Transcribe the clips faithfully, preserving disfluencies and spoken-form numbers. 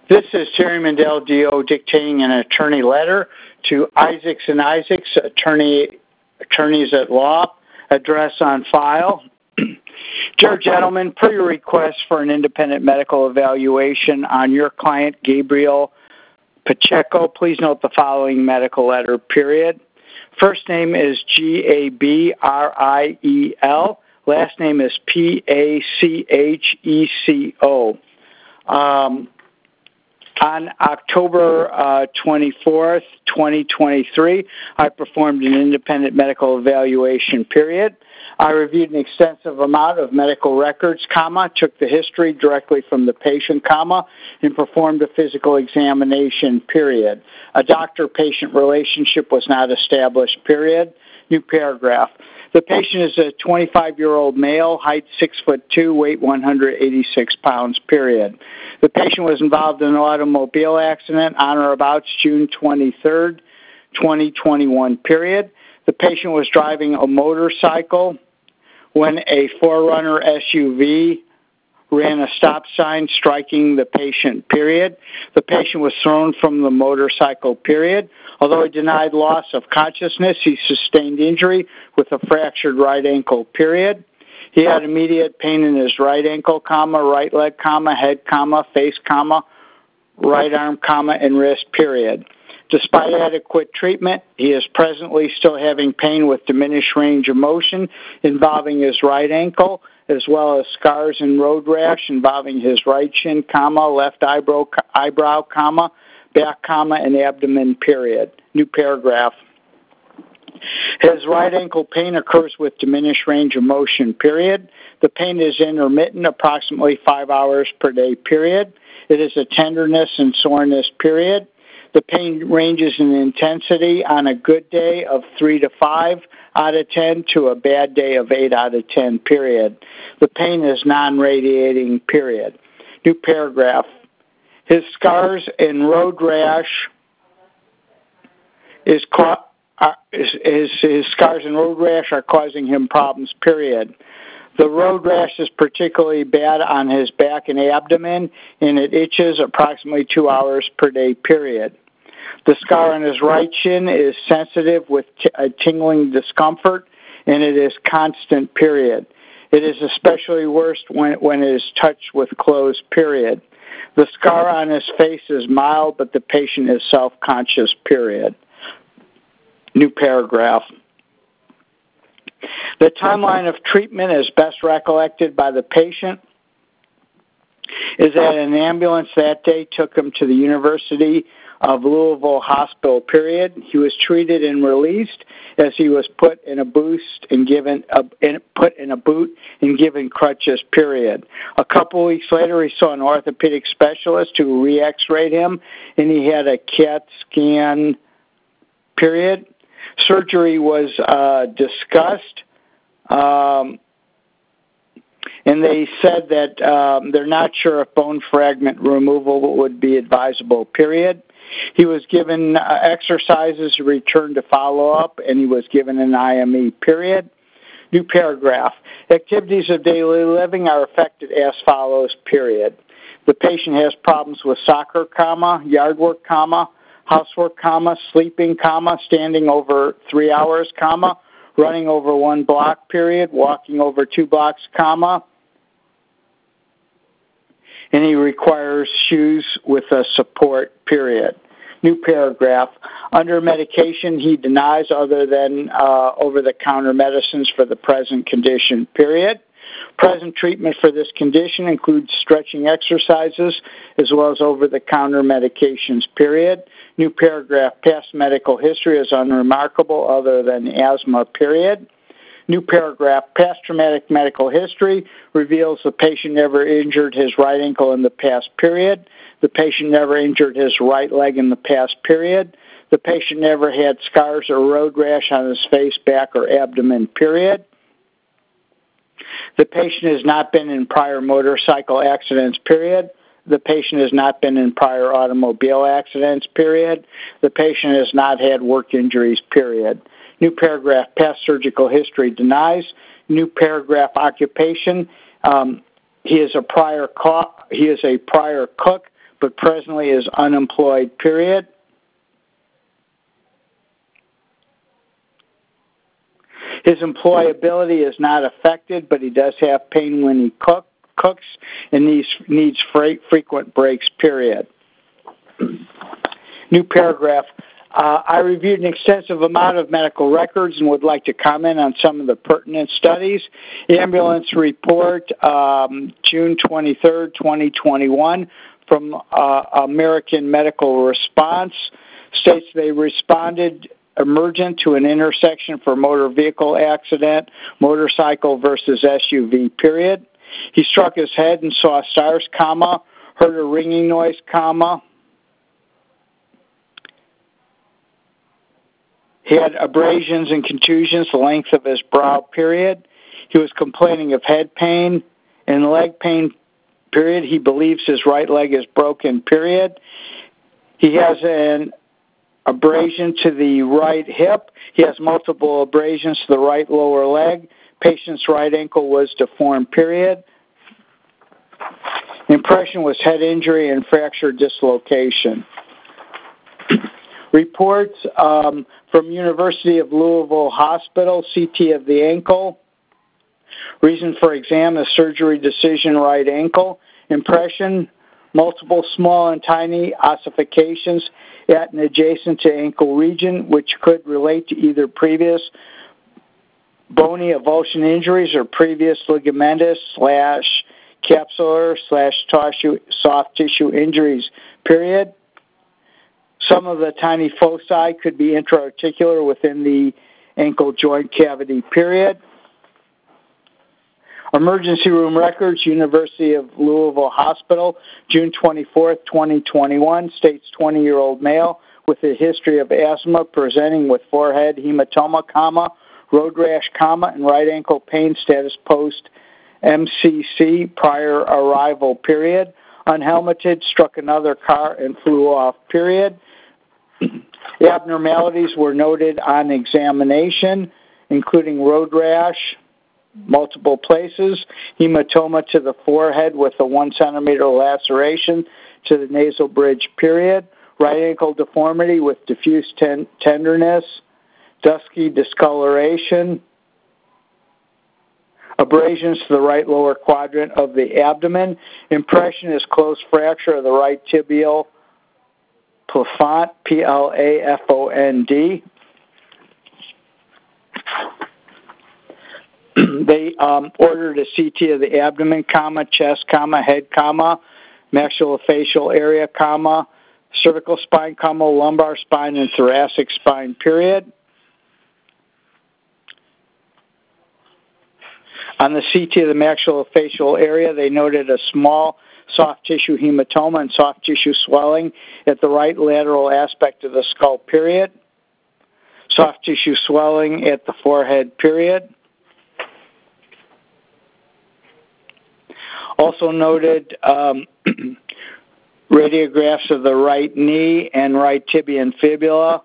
This is Terry Mandel, D O, dictating an attorney letter to Isaacs and Isaacs, attorney, attorneys at law, address on file. Dear gentlemen, per your request for an independent medical evaluation on your client, Gabriel Pacheco, please note the following medical letter, period. First name is G A B R I E L. Last name is P A C H E C O. Um, On October uh, twenty-fourth, twenty twenty-three, I performed an independent medical evaluation, period. I reviewed an extensive amount of medical records, comma, took the history directly from the patient, comma, and performed a physical examination, period. A doctor-patient relationship was not established, period. New paragraph. The patient is a twenty-five-year-old male, height six foot two, weight one hundred eighty-six pounds, period. The patient was involved in an automobile accident on or about June twenty-third, twenty twenty-one, period. The patient was driving a motorcycle when a four runner S U V ran a stop sign, striking the patient, period. The patient was thrown from the motorcycle, period. Although he denied loss of consciousness, he sustained injury with a fractured right ankle, period. He had immediate pain in his right ankle, comma, right leg, comma, head, comma, face, comma, right arm, comma, and wrist, period. Despite adequate treatment, he is presently still having pain with diminished range of motion involving his right ankle, as well as scars and road rash involving his right shin, comma, left eyebrow, eyebrow, comma, back, comma, and abdomen, period. New paragraph. His right ankle pain occurs with diminished range of motion, period. The pain is intermittent, approximately five hours per day, period. It is a tenderness and soreness, period. The pain ranges in intensity on a good day of three to five out of ten to a bad day of eight out of ten, period. The pain is non-radiating, period. New paragraph. His scars and road rash is caught. Uh, his, his, his scars and road rash are causing him problems, period. The road rash is particularly bad on his back and abdomen, and it itches approximately two hours per day, period. The scar on his right shin is sensitive with t- a tingling discomfort, and it is constant, period. It is especially worse when, when it is touched with clothes, period. The scar on his face is mild, but the patient is self-conscious, period. New paragraph. The timeline of treatment, as best recollected by the patient, is that an ambulance that day took him to the University of Louisville Hospital, period. He was treated and released as he was put in a boost and given a, in, put in a boot and given crutches, period. A couple weeks later, he saw an orthopedic specialist who re-x-rayed him, and he had a CAT scan, period. Surgery was uh, discussed, um, and they said that um, they're not sure if bone fragment removal would be advisable, period. He was given uh, exercises to return to follow-up, and he was given an I M E, period. New paragraph. Activities of daily living are affected as follows, period. The patient has problems with soccer, comma, yard work, comma, housework, comma, sleeping, comma, standing over three hours, comma, running over one block, period, walking over two blocks, comma, and he requires shoes with a support, period. New paragraph. Under medication, he denies other than uh, over-the-counter medicines for the present condition, period. Present treatment for this condition includes stretching exercises as well as over-the-counter medications, period. New paragraph. Past medical history is unremarkable other than asthma, period. New paragraph. Past traumatic medical history reveals the patient never injured his right ankle in the past, period. The patient never injured his right leg in the past, period. The patient never had scars or road rash on his face, back, or abdomen, period. The patient has not been in prior motorcycle accidents, period. The patient has not been in prior automobile accidents, period. The patient has not had work injuries, period. New paragraph, past surgical history denies. New paragraph, occupation. Um, he is a prior co- he is a prior cook, but presently is unemployed, period. His employability is not affected, but he does have pain when he cook, cooks and needs, needs fre- frequent breaks, period. New paragraph. Uh, I reviewed an extensive amount of medical records and would like to comment on some of the pertinent studies. Ambulance report, um, June twenty-third, twenty twenty-one, from uh, American Medical Response, states they responded emergent to an intersection for motor vehicle accident, motorcycle versus S U V, period. He struck his head and saw stars, comma, heard a ringing noise, comma. He had abrasions and contusions the length of his brow, period. He was complaining of head pain and leg pain, period. He believes his right leg is broken, period. He has an abrasion to the right hip. He has multiple abrasions to the right lower leg. Patient's right ankle was deformed, period. Impression was head injury and fracture dislocation. Reports um, from University of Louisville Hospital, C T of the ankle. Reason for exam is surgery decision, right ankle. Impression, multiple small and tiny ossifications at and adjacent to ankle region, which could relate to either previous bony avulsion injuries or previous ligamentous slash capsular slash soft tissue injuries, period. Some of the tiny foci could be intra-articular within the ankle joint cavity, period. Emergency room records, University of Louisville Hospital, June twenty-fourth, twenty twenty-one, states twenty-year-old male with a history of asthma presenting with forehead hematoma, comma, road rash, comma, and right ankle pain, status post M C C, prior arrival, period. Unhelmeted, struck another car and flew off, period. The abnormalities were noted on examination, including road rash, multiple places, hematoma to the forehead with a one centimeter laceration to the nasal bridge, period. Right ankle deformity with diffuse ten- tenderness, dusky discoloration, abrasions to the right lower quadrant of the abdomen. Impression is closed fracture of the right tibial plafond, P L A F O N D. They um, ordered a C T of the abdomen, comma, chest, comma, head, comma, maxillofacial area, comma, cervical spine, comma, lumbar spine, and thoracic spine, period. On the C T of the maxillofacial area, they noted a small soft tissue hematoma and soft tissue swelling at the right lateral aspect of the skull, period. Soft tissue swelling at the forehead, period. Also noted um, radiographs of the right knee and right tibia and fibula.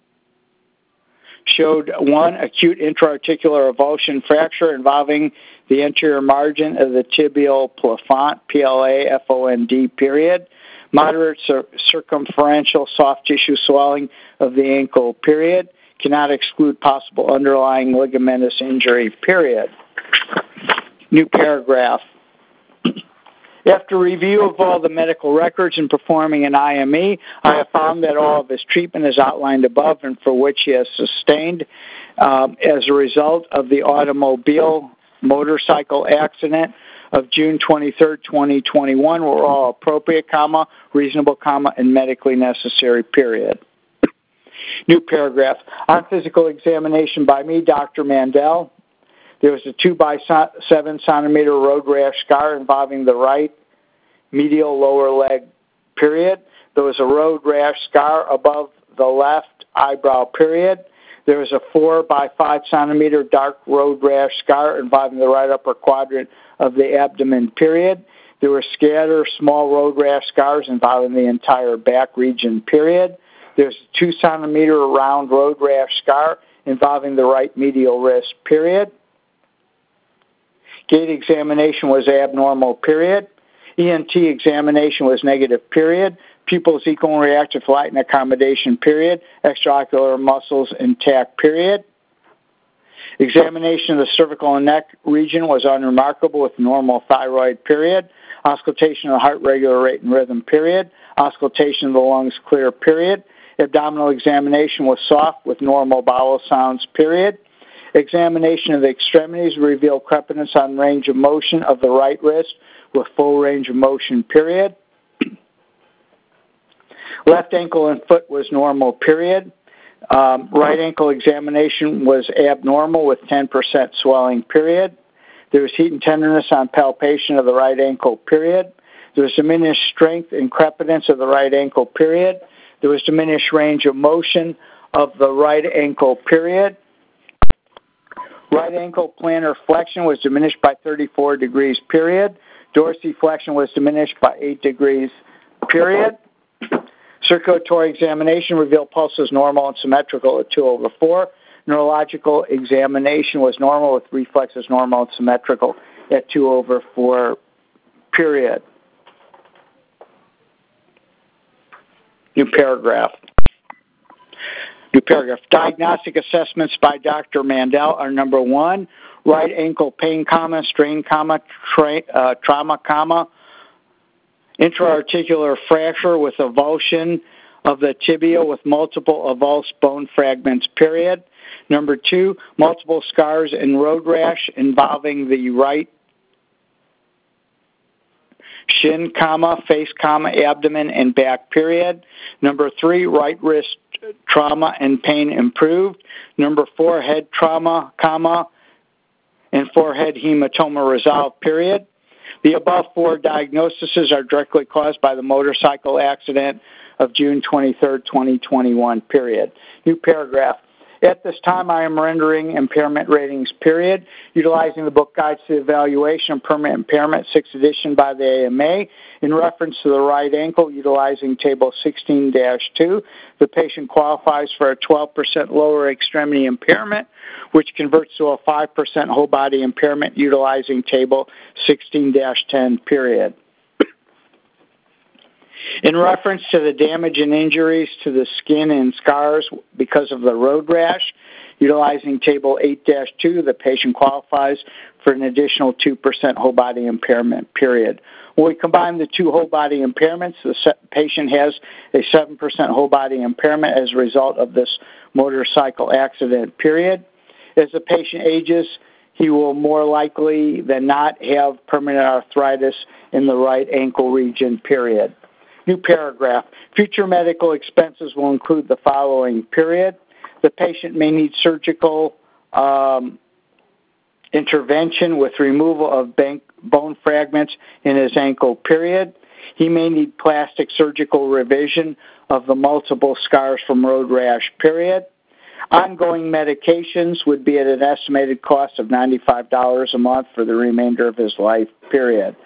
Showed one acute intra-articular avulsion fracture involving the anterior margin of the tibial plafond, P L A F O N D, period. Moderate cir- circumferential soft tissue swelling of the ankle, period. Cannot exclude possible underlying ligamentous injury, period. New paragraph. After review of all the medical records and performing an I M E, I have found that all of his treatment is outlined above and for which he has sustained um, as a result of the automobile motorcycle accident of June twenty-third, twenty twenty-one were all appropriate, comma, reasonable, comma, and medically necessary, period. New paragraph. On physical examination by me, Doctor Mandel, there was a two by seven centimeter road rash scar involving the right medial lower leg, period. There was a road rash scar above the left eyebrow, period. There was a four by five centimeter dark road rash scar involving the right upper quadrant of the abdomen, period. There were scattered small road rash scars involving the entire back region, period. There's a two centimeter round road rash scar involving the right medial wrist, period. Gait examination was abnormal, period. E N T examination was negative, period. Pupils equal and reactive light and accommodation, period. Extraocular muscles intact, period. Examination of the cervical and neck region was unremarkable with normal thyroid, period. Auscultation of the heart regular rate and rhythm, period. Auscultation of the lungs clear, period. Abdominal examination was soft with normal bowel sounds, period. Examination of the extremities revealed crepitance on range of motion of the right wrist with full range of motion, period. Left ankle and foot was normal, period. Um, right ankle examination was abnormal with ten percent swelling, period. There was heat and tenderness on palpation of the right ankle, period. There was diminished strength and crepitance of the right ankle, period. There was diminished range of motion of the right ankle, period. Right ankle plantar flexion was diminished by thirty-four degrees, period. Dorsiflexion was diminished by eight degrees, period. Circulatory examination revealed pulses normal and symmetrical at two over four. Neurological examination was normal with reflexes normal and symmetrical at two over four, period. New paragraph. New paragraph. Diagnostic assessments by Doctor Mandel are number one, right ankle pain, comma, strain, comma, tra- uh, trauma, comma, intra-articular fracture with avulsion of the tibia with multiple avulsed bone fragments, period. Number two, multiple scars and road rash involving the right shin, comma, face, comma, abdomen, and back, period. Number three, right wrist trauma and pain improved. Number four, head trauma, comma, and forehead hematoma resolved, period. The above four diagnoses are directly caused by the motorcycle accident of June twenty-third, twenty twenty-one, period. New paragraph. At this time, I am rendering impairment ratings, period, utilizing the book Guides to the Evaluation of Permanent Impairment, sixth edition by the A M A. In reference to the right ankle, utilizing Table sixteen dash two, the patient qualifies for a twelve percent lower extremity impairment, which converts to a five percent whole body impairment utilizing Table sixteen dash ten, period. In reference to the damage and injuries to the skin and scars because of the road rash, utilizing Table eight dash two, the patient qualifies for an additional two percent whole body impairment, period. When we combine the two whole body impairments, the patient has a seven percent whole body impairment as a result of this motorcycle accident, period. As the patient ages, he will more likely than not have permanent arthritis in the right ankle region, period. New paragraph. Future medical expenses will include the following, period. The patient may need surgical um, intervention with removal of bank, bone fragments in his ankle, period. He may need plastic surgical revision of the multiple scars from road rash, period. Ongoing medications would be at an estimated cost of ninety-five dollars a month for the remainder of his life, period.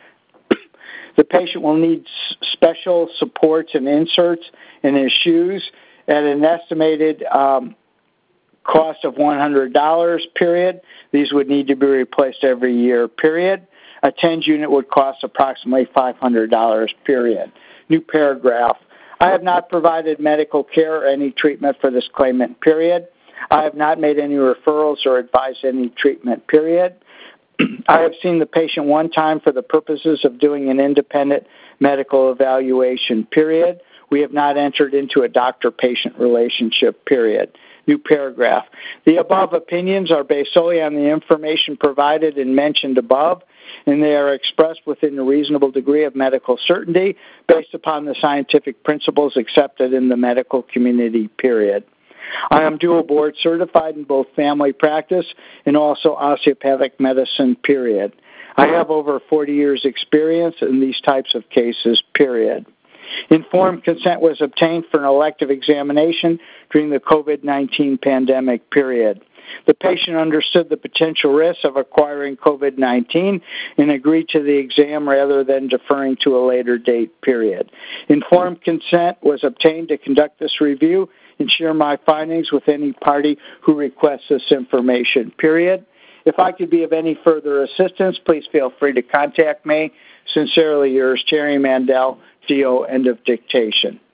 The patient will need special supports and inserts in his shoes at an estimated um, cost of one hundred dollars, period. These would need to be replaced every year, period. A TENS unit would cost approximately five hundred dollars, period. New paragraph. I have not provided medical care or any treatment for this claimant, period. I have not made any referrals or advised any treatment, period. I have seen the patient one time for the purposes of doing an independent medical evaluation, period. We have not entered into a doctor-patient relationship, period. New paragraph. The above opinions are based solely on the information provided and mentioned above, and they are expressed within a reasonable degree of medical certainty based upon the scientific principles accepted in the medical community, period. I am dual board certified in both family practice and also osteopathic medicine, period. I have over forty years experience in these types of cases, period. Informed consent was obtained for an elective examination during the COVID nineteen pandemic, period. The patient understood the potential risks of acquiring COVID nineteen and agreed to the exam rather than deferring to a later date, period. Informed consent was obtained to conduct this review and share my findings with any party who requests this information, period. If I could be of any further assistance, please feel free to contact me. Sincerely yours, Terry Mandel, D O, end of dictation.